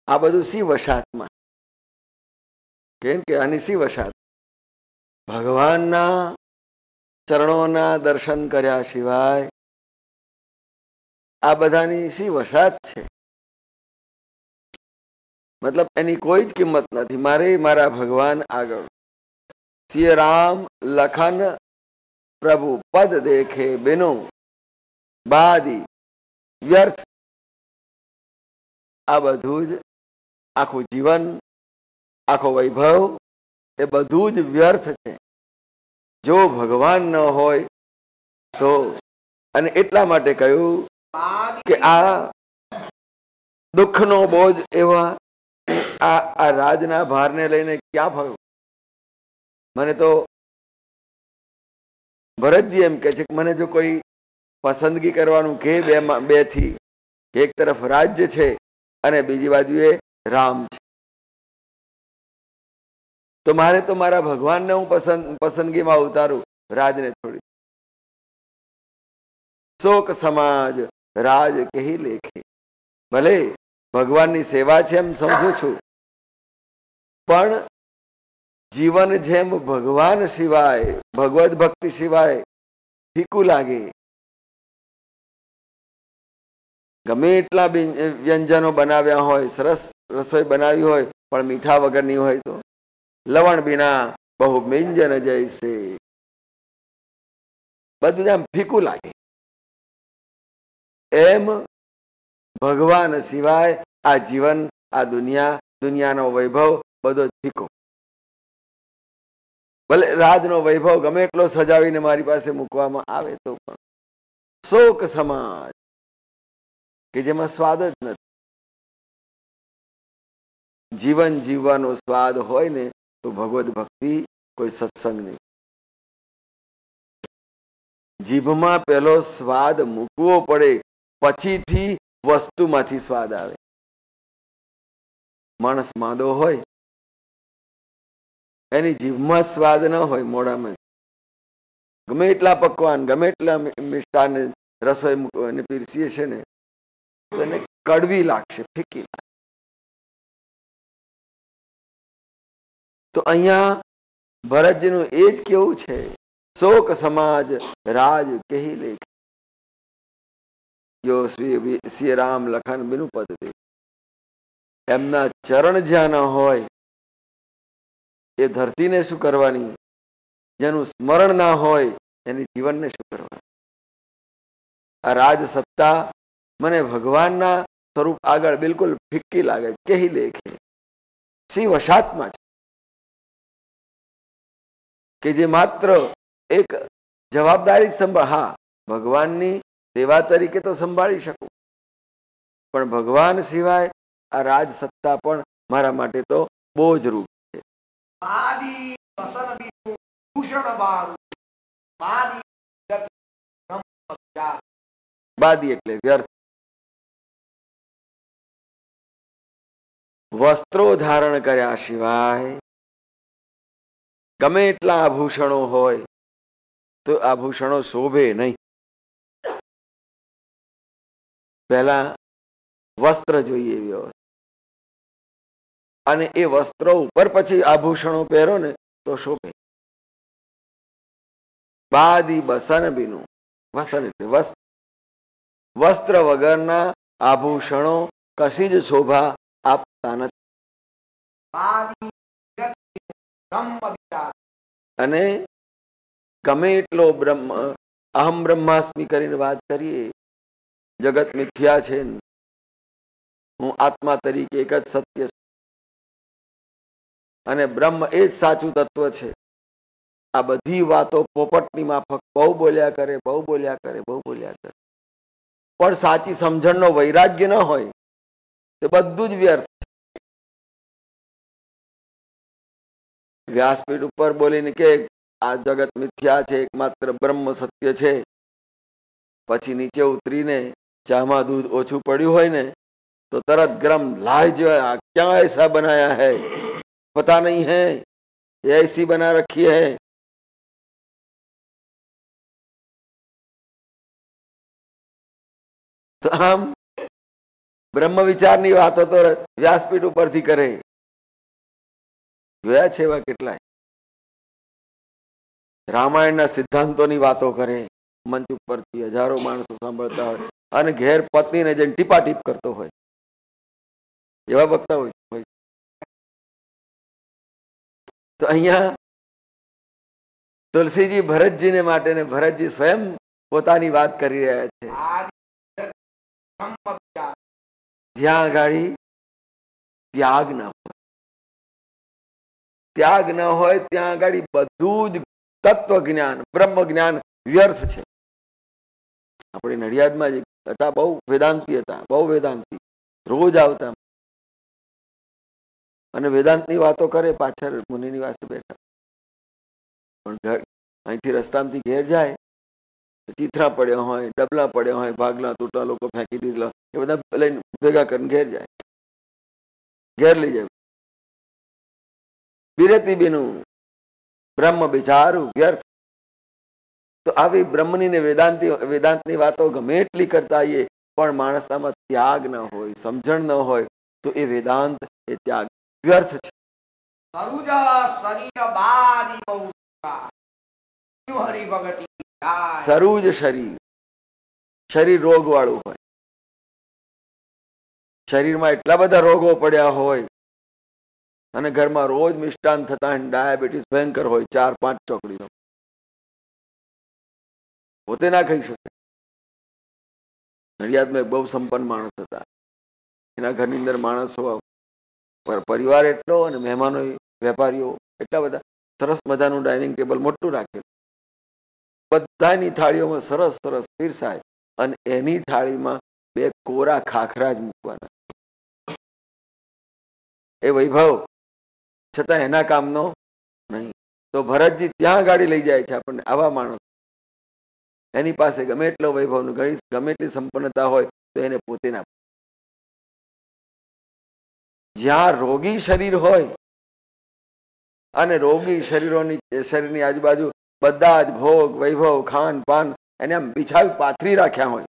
આ બધું સી વશાતમાં, કેમ કે આની સી વશાત ભગવાનના ચરણોના દર્શન કર્યા સિવાય આ બધાની સી વશાત છે. મતલબ એની કોઈ જ કિંમત નથી. મારે મારા ભગવાન આગળ સિય રામ લખન પ્રભુ પદ દેખે બિનો બાદી વ્યર્થ. આ બધું જ આખું જીવન, આખો વૈભવ એ બધું જ વ્યર્થ છે જો ભગવાન ન હોય તો. અને એટલા માટે કહ્યું કે આ દુઃખનો બોજ એવા આ રાજના ભારને લઈને ક્યાં ફરું. મને તો ભરતજી એમ કે છે કે મને જો કોઈ પસંદગી કરવાનું કે બે થી, એક તરફ રાજ્ય છે અને બીજી બાજુએ રામ છે, તો મારે તો મારા ભગવાનને હું પસંદગીમાં ઉતારું, રાજને છોડી. શોક સમાજ રાજ કહી લેખે. ભલે ભગવાનની સેવા છે એમ સમજુ છું, પણ જીવન જેમ ભગવાન સિવાય, ભગવદ ભક્તિ સિવાય ફીકું લાગે. ગમે એટલા વ્યંજનો બનાવ્યા હોય, સરસ રસોઈ બનાવી હોય, પણ મીઠા વગરની હોય તો લવણ બિના બહુ વ્યંજન જૈસે, બધું આમ ફીકું લાગે. એમ ભગવાન સિવાય આ જીવન, આ દુનિયાનો વૈભવ બધો જ ફીકો. ભલે રાજનો વૈભવ ગમે એટલો સજાવીને મારી પાસે મૂકવામાં આવે તો પણ શોક સમાજ કે જેમાં સ્વાદ જ નથી. જીવન જીવવાનો સ્વાદ હોય ને તો ભગવદ ભક્તિ, કોઈ સત્સંગ નહીં. જીભમાં પેલો સ્વાદ મૂકવો પડે, પછીથી વસ્તુમાંથી સ્વાદ આવે. માણસ માંદો હોય, એની જીભમાં સ્વાદ ન હોય, મોઢામાં ગમે એટલા પકવાન, ગમે એટલા મિષ્ટાન રસોઈ મૂકવાને પીરસીએ છે ને તો એને કડવી લાગશે, ફીકી લાગશે. તો અહીંયા ભરતજીનું એ જ કેવું છે, શોક સમાજ રાજ કહી લેખ. જો શ્રી રામ લખન બિનુ પદ દે. એમના ચરણ જ્યાં ન હોય એ ધરતીને શું કરવાની, જેનું સ્મરણ ના હોય એની જીવનને શું કરવાનું. આ રાજ સત્તા મને ભગવાનના સ્વરૂપ આગળ બિલકુલ ફિક્કી લાગે, કહી લેખે. શ્રી વશાત્મા છે કે જે માત્ર એક જવાબદારી સંભાળ, હા ભગવાનની સેવા તરીકે તો સંભાળી શકું, પણ ભગવાન સિવાય આ રાજ સત્તા પણ મારા માટે તો બોજ રૂપ છે. બાદી એટલે વ્યર્થ. વસ્ત્રો ધારણ કર્યા સિવાય ગમે એટલા આભૂષણો હોય તો આભૂષણો શોભે નહીં. પહેલા વસ્ત્ર જોઈએ વ્યવસ્થિત, અને એ વસ્ત્રો ઉપર પછી આભૂષણો પહેરો ને તો શોભે. બાદી બસન બીનું, વસન એટલે વસ્ત્ર, વસ્ત્ર વગરના આભૂષણો કશી જ શોભા આપતા નથી. અને ગમે એટલો અહમ બ્રહ્માસ્મિ કરીને વાત કરીએ, જગત મિથ્યા છે, હું આત્મા તરીકે એક જ સત્ય છું અને બ્રહ્મ એ જ સાચું તત્વ છે. આ બધી વાતો પોપટની માફક બહુ બોલ્યા કરે, બહુ બોલ્યા કરે, બહુ બોલ્યા કરે, પણ સાચી સમજણનો વૈરાગ્ય ન હોય તે બધું જ વ્યર્થ. વ્યાસપીઠ ઉપર બોલીને કે આ જગત મિથ્યા છે, એકમાત્ર બ્રહ્મ સત્ય છે, પછી નીચે ઉતરીને ચામાં દૂધ ઓછું પડ્યું હોય ને તો તરત ગરમ લાય जो क्या ऐसा बनाया है, पता नहीं है ये ऐसी बना रखी है. તો આમ બ્રહ્મ વિચારની વાતો તો વ્યાસપીઠ ઉપરથી કરે. જોયા છે એવા કેટલાય. રામાયણના સિદ્ધાંતોની વાતો કરે, મંચ ઉપરથી હજારો માણસો સાંભળતા હોય, અને ઘેર પત્નીને જઈને ટીપા ટીપ કરતો હોય. એવા વક્તા હોય. તો અહીંયા તુલસીજી ભરતજીને માટે ને ભરતજી સ્વયં પોતાની વાત કરી રહ્યા છે. જ્યાં આગાડી ત્યાગ ન હોય, ત્યાગ ન હોય ત્યાં આગાડી બધું જ તત્વ જ્ઞાન, બ્રહ્મ જ્ઞાન વ્યર્થ છે. આપણે નડિયાદમાં જ હતા, બહુ વેદાંતી હતા, બહુ વેદાંતી, રોજ આવતા અને વેદાંતની વાતો કરે, પાછળ મુનિની પાસે બેઠા. પણ ઘર અહીંથી રસ્તામાંથી ઘેર જાય, ચીથરા પડ્યા હોય, ડબલા પડ્યા હોય, ભાગલા તૂટા લોકો ફેંકી દીધેલા, એ બધા લઈને ભેગા કરીને ઘેર જાય, ઘેર લઈ જાય. બિરતી બીનું બ્રહ્મ બિચારું વ્યર્થ. તો આવી બ્રહ્મની ને વેદાંતની વાતો ગમે એટલી કરતા આવીએ, પણ માણસનામાં ત્યાગ ન હોય, સમજણ ન હોય, તો એ વેદાંત, એ ત્યાગ વ્યર્થ છે. સરૂજ શરીર, શરીર રોગ વાળું હોય, શરીરમાં એટલા બધા રોગો પડ્યા હોય, અને ઘરમાં રોજ મિષ્ટાન થતા હોય, ડાયાબિટીસ ભયંકર હોય, 4-5 ચોકડીનો, પોતે ના ખાઈ શકે. નડિયાદમાં બહુ સંપન્ન માણસ હતા, એના ઘરની અંદર માણસો, પરિવાર એટલો, અને મહેમાનો, વેપારીઓ એટલા બધા, સરસ મજાનું ડાઇનિંગ ટેબલ મોટું રાખેલું, બધાની થાળીઓમાં સરસ સરસ પીરસાય, અને એની થાળીમાં 2 કોરા ખાખરા જ મૂકવાના. એ વૈભવ છતાં એના કામનો નહીં. તો ભરતજી ત્યાં ગાડી લઈ જાય છે આપણને. આવા માણસ, એની પાસે ગમે એટલો વૈભવનું, ગમે એટલી સંપન્નતા હોય, તો એને પોતે ના. જ્યાં રોગી શરીર હોય, અને રોગી શરીરની આજુબાજુ બધા જ ભોગ, વૈભવ, ખાન પાન એને આમ બિછાવી પાથરી રાખ્યા હોય,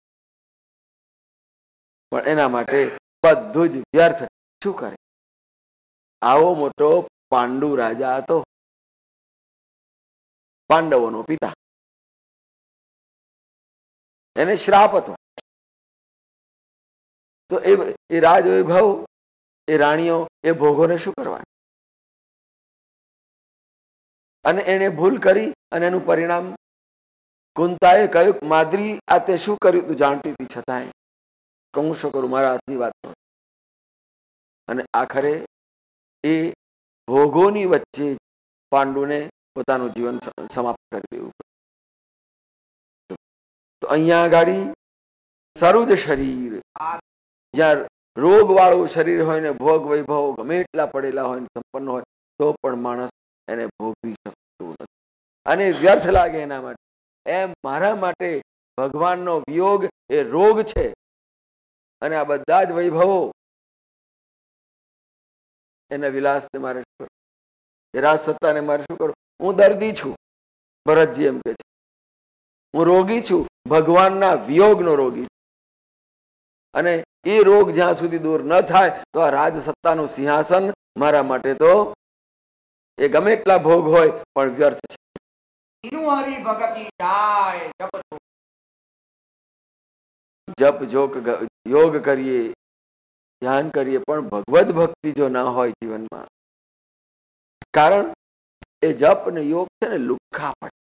પણ એના માટે બધું જ વ્યર્થ. શું કરે? આવો મોટો પાંડુ રાજા હતો, પાંડવોનો પિતા, એને શ્રાપ હતો. તો એ રાજ વૈભવ, એ રાણીઓ, એ ભોગોને શું કરવાનું? અને એને ભૂલ કરી, અને એનું પરિણામ કુંતાએ કહ્યું, માદ્રી આ તે શું કર્યું? તું જાણતી હતી છતાંય કહું શું કરું, મારા હાથની વાત. અને આખરે એ ભોગોની વચ્ચે પાંડુને પોતાનું જીવન સમાપ્ત કરી દેવું. તો અહીંયા આગાડી સરુજ શરીર, જ્યાં રોગ વાળું શરીર હોય ને, ભોગ વૈભવ ગમે એટલા પડેલા હોય, સંપન્ન હોય, તો પણ માણસ એને ભોગવી શકતું નથી, અને વ્યર્થ લાગે એના માટે. એમ મારા માટે ભગવાનનો વિયોગ એ રોગ છે, અને આ બધા જ વૈભવો, એના વિલાસને મારે શું કરવું? એ રાજ સત્તાને મારે શું કરવું? હું દર્દી છું, ભરતજી એમ કે છે. હું રોગી છું, ભગવાનના વિયોગનો રોગી છું. અને એ રોગ જ્યાં સુધી દૂર ન થાય, તો આ રાજ સત્તાનું સિંહાસન મારા માટે તો એ ગમે એટલા ભોગ હોય પણ વ્યર્થ છે. જપ યોગ કરીએ, ધ્યાન કરીએ, પણ ભગવદ ભક્તિ જો ના હોય જીવનમાં, કારણ એ જપ ને યોગ છે ને લુખ્ખા પડે,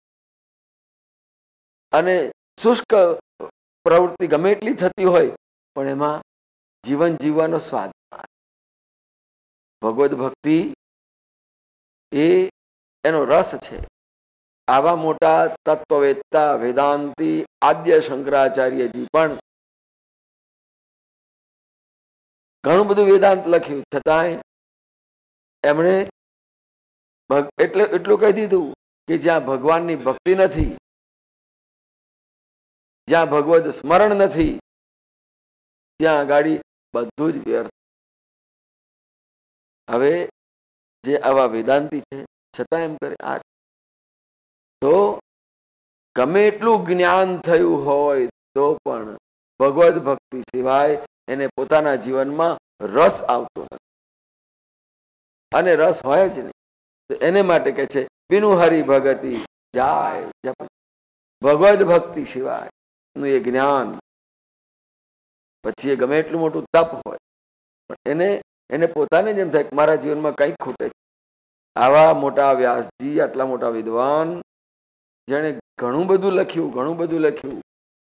અને શુષ્ક પ્રવૃત્તિ ગમે એટલી થતી હોય, પણ એમાં જીવન જીવવાનો સ્વાદ. ભગવદ ભક્તિ એ એનો રસ છે. આવા મોટા તત્વવેત્તા વેદાંતી આદ્ય શંકરાચાર્યજી પણ ઘણું બધું વેદાંત લખ્યું, છતાંય એમણે એટલું કહી દીધું કે જ્યાં ભગવાનની ભક્તિ નથી, જ્યાં ભગવદ સ્મરણ નથી, ત્યાં આગાડી બધું જ વ્યર્થ. હવે જે આવા વેદાંતી છે, છતાં એમ કરે, આ તો ગમે એટલું જ્ઞાન થયું હોય તો પણ ભગવદ ભક્તિ સિવાય એને પોતાના જીવનમાં રસ આવતો નથી, અને રસ હોય જ નહીં. તો એને માટે કે છે બિનુ હરિ ભગતિ જાય જપ, ભગવદ ભક્તિ સિવાય નું એ જ્ઞાન, પછી એ ગમે એટલું મોટું તપ હોય પણ એને પોતાને જેમ થાય કે મારા જીવનમાં કંઈક ખૂટે છે. આવા મોટા વ્યાસજી, આટલા મોટા વિદ્વાન, જેણે ઘણું બધું લખ્યું,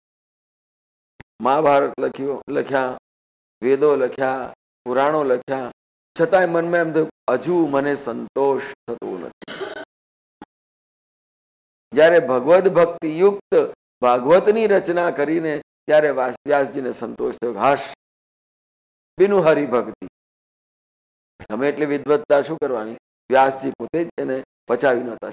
મહાભારત લખ્યા, વેદો લખ્યા, પુરાણો લખ્યા, છતાંય મનમાં એમ થયું હજુ મને સંતોષ થતો નથી. જ્યારે ભગવદ ભક્તિ યુક્ત ભાગવતની રચના કરીને ત્યારે વ્યાસજીને સંતોષ થયો. હાશ, બિનુ હરિભક્તિ, ગમે એટલી વિદ્વત્તા શું કરવાની, વ્યાસજી પોતે જ એને પચાવી નહોતા.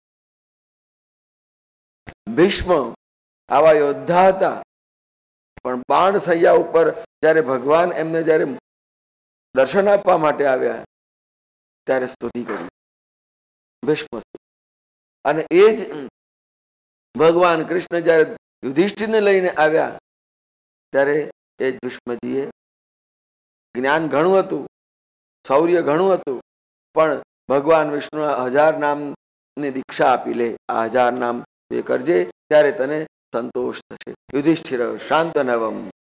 ભીષ્મ આવા યોદ્ધા હતા, પણ બાણ સૈયા ઉપર જ્યારે ભગવાન એમને જ્યારે દર્શન આપવા માટે આવ્યા ત્યારે સ્તુતિ કરી, ભીષ્મ. અને એ જ ભગવાન કૃષ્ણ જ્યારે યુધિષ્ઠિરને લઈને આવ્યા ત્યારે એ જ ભીષ્મજીએ જ્ઞાન ઘણું હતું, શૌર્ય ઘણું હતું, પણ ભગવાન વિષ્ણુ 1000 નામની દીક્ષા આપી લે, આ 1000 નામ એ કરજે ત્યારે તને સંતોષ થશે. યુધિષ્ઠિર શાંત નવમ